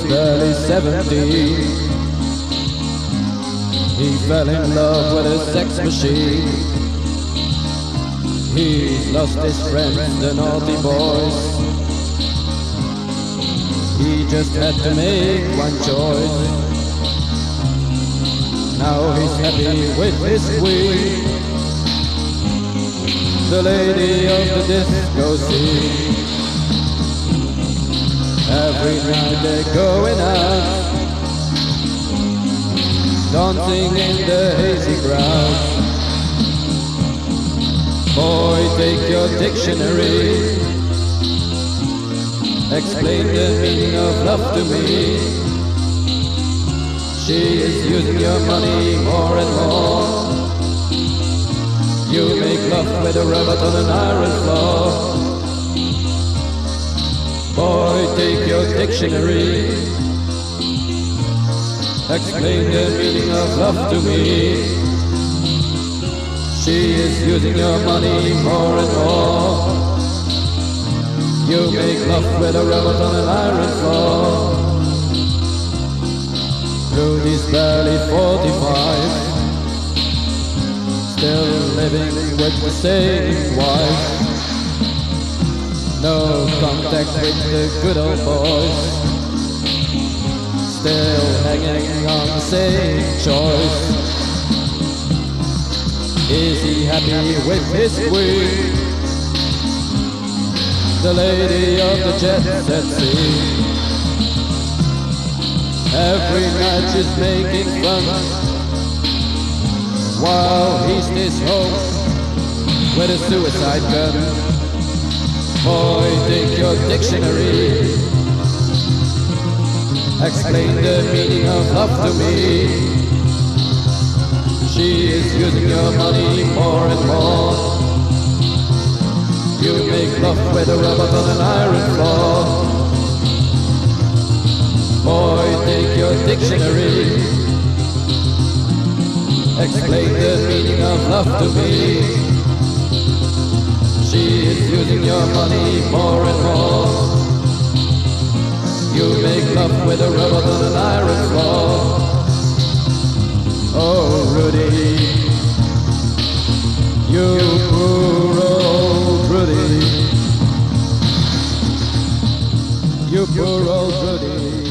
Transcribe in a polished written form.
barely 70. He fell in love with a sex machine. He's lost his friends, the naughty boys. He just had to make one choice. Now he's happy with his queen, the lady of the disco scene. Every night they're going out, dancing in the hazy crowd. Boy, take your dictionary, explain the meaning of love to me. She is using your money more and more. You make love with a robot on an iron floor. Boy, take your dictionary, explain the meaning of love to me. She is using your money more and more. You make love with a robot on an iron floor. Rudy's barely 45, still living with the same wife. No contact with the good old boys, still hanging on the same choice. Is he happy with his queen, the lady of the jet set scene? Every night she's making fun, while he stays home with a suicide gun. Boy, take your dictionary, explain the meaning of love to me. She is using your money more and more. You make love with a robot on an iron floor. Boy, take your dictionary, explain the meaning of love to me. She is using your money more and more. You make love with a robot on an iron floor. Oh, Rudy, you poor old Rudy, you poor old Rudy.